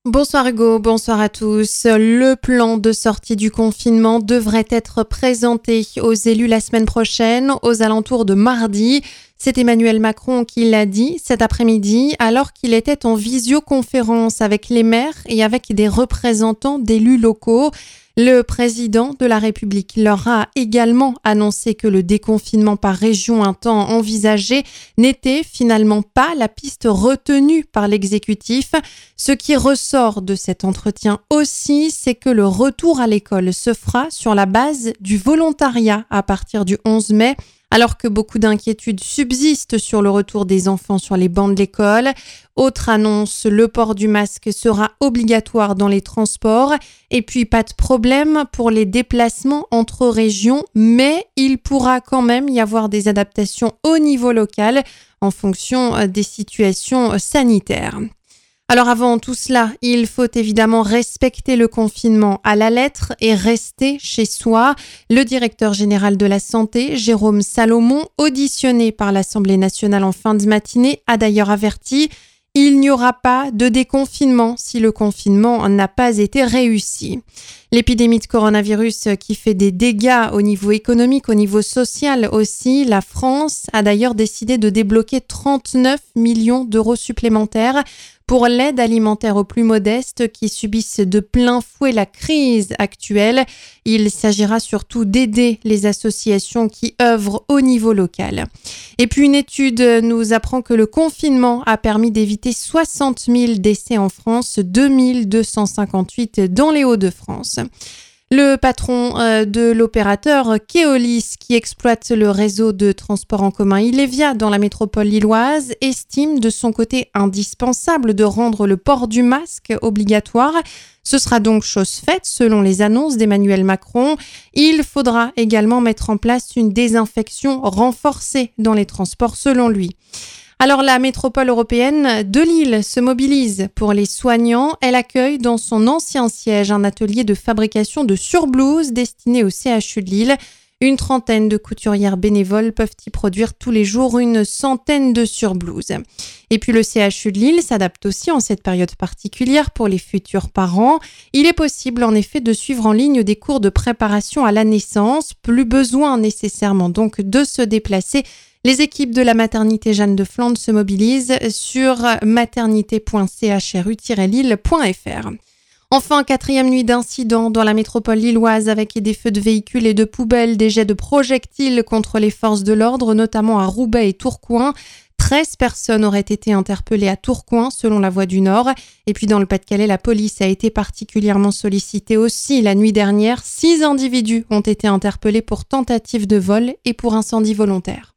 Bonsoir Hugo, bonsoir à tous. Le plan de sortie du confinement devrait être présenté aux élus la semaine prochaine, aux alentours de mardi. C'est Emmanuel Macron qui l'a dit cet après-midi alors qu'il était en visioconférence avec les maires et avec des représentants d'élus locaux. Le président de la République leur a également annoncé que le déconfinement par région un temps envisagé n'était finalement pas la piste retenue par l'exécutif. Ce qui ressort de cet entretien aussi, c'est que le retour à l'école se fera sur la base du volontariat à partir du 11 mai. Alors que beaucoup d'inquiétudes subsistent sur le retour des enfants sur les bancs de l'école. Autre annonce, le port du masque sera obligatoire dans les transports. Et puis pas de problème pour les déplacements entre régions, mais il pourra quand même y avoir des adaptations au niveau local en fonction des situations sanitaires. Alors avant tout cela, il faut évidemment respecter le confinement à la lettre et rester chez soi. Le directeur général de la santé, Jérôme Salomon, auditionné par l'Assemblée nationale en fin de matinée, a d'ailleurs averti « Il n'y aura pas de déconfinement si le confinement n'a pas été réussi ». L'épidémie de coronavirus qui fait des dégâts au niveau économique, au niveau social aussi, la France a d'ailleurs décidé de débloquer 39 millions d'euros supplémentaires pour l'aide alimentaire aux plus modestes qui subissent de plein fouet la crise actuelle. Il s'agira surtout d'aider les associations qui œuvrent au niveau local. Et puis une étude nous apprend que le confinement a permis d'éviter 60 000 décès en France, 2258 dans les Hauts-de-France. Le patron de l'opérateur Keolis, qui exploite le réseau de transport en commun Ilevia dans la métropole lilloise, estime de son côté indispensable de rendre le port du masque obligatoire. Ce sera donc chose faite selon les annonces d'Emmanuel Macron. Il faudra également mettre en place une désinfection renforcée dans les transports selon lui. Alors la métropole européenne de Lille se mobilise pour les soignants. Elle accueille dans son ancien siège un atelier de fabrication de surblouses destiné au CHU de Lille. Une trentaine de couturières bénévoles peuvent y produire tous les jours une centaine de surblouses. Et puis le CHU de Lille s'adapte aussi en cette période particulière pour les futurs parents. Il est possible en effet de suivre en ligne des cours de préparation à la naissance. Plus besoin nécessairement donc de se déplacer. Les équipes de la maternité Jeanne de Flandre se mobilisent sur maternité.chru-lille.fr. Enfin, 4e nuit d'incident dans la métropole lilloise avec des feux de véhicules et de poubelles, des jets de projectiles contre les forces de l'ordre, notamment à Roubaix et Tourcoing. 13 personnes auraient été interpellées à Tourcoing, selon la Voix du Nord. Et puis dans le Pas-de-Calais, la police a été particulièrement sollicitée aussi. La nuit dernière, 6 individus ont été interpellés pour tentative de vol et pour incendie volontaire.